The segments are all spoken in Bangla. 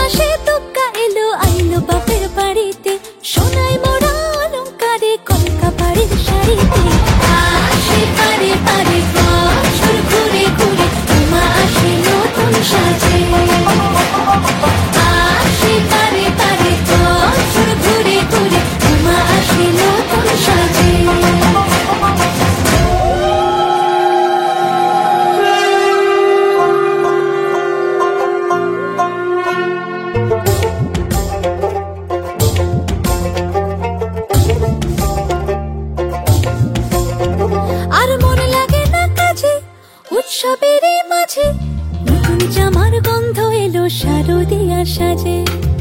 মাসে তোকা এলো আইলো বাপের বাড়িতে, সোনায় মোড়া অলংকারে কলকা বাড়ির শাড়িতে। আসে পারে পারে বছর ঘুরে ঘুরে, মা আসে নতুন সাজে। আসে পারে পারে বছর ঘুরে ঘুরে, মা আসে নতুন সাজে। আর মন লাগে না কাজে উৎসবের মাঝে, নতুন জামার গন্ধ এলো শারদিয়ার সাজে।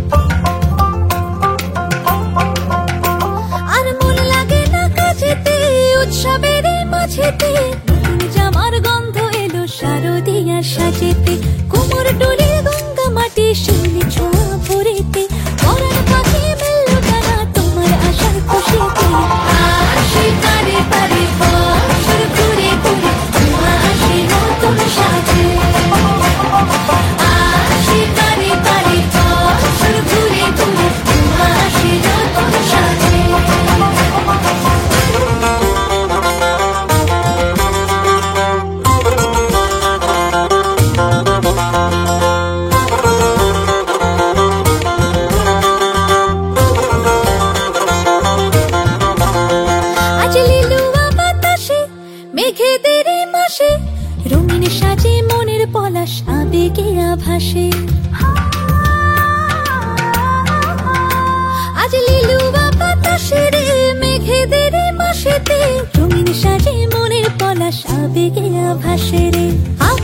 আর মন লাগে না কাজেতে উৎসবের মাঝেতে, নতুন জামার গন্ধ এলো শারদিয়ার সাজেতে। কোমর ডোলে গঙ্গা মাটি শিউলি ছোঁয়া ভরেতে, পরাণ পাখি মেললো ডানা তোমার আশার খুশিতে। আসে পারে পারে বছর ঘুরে ঘুরে, মা আসে নতুন সাজে। আসে পারে পারে বছর ঘুরে ঘুরে, মা আসে নতুন সাজে। আজ লিলুয়া বাতাসে মেঘেদের মাসে, রঙিন সাজে মনের পলাশ আবেগে আভাসে। আজ লিলুয়া বাতাসে রে মেঘেদের মাসেতে, রঙিন সাজে মনের পলাশ আবেগে আভাসে রে।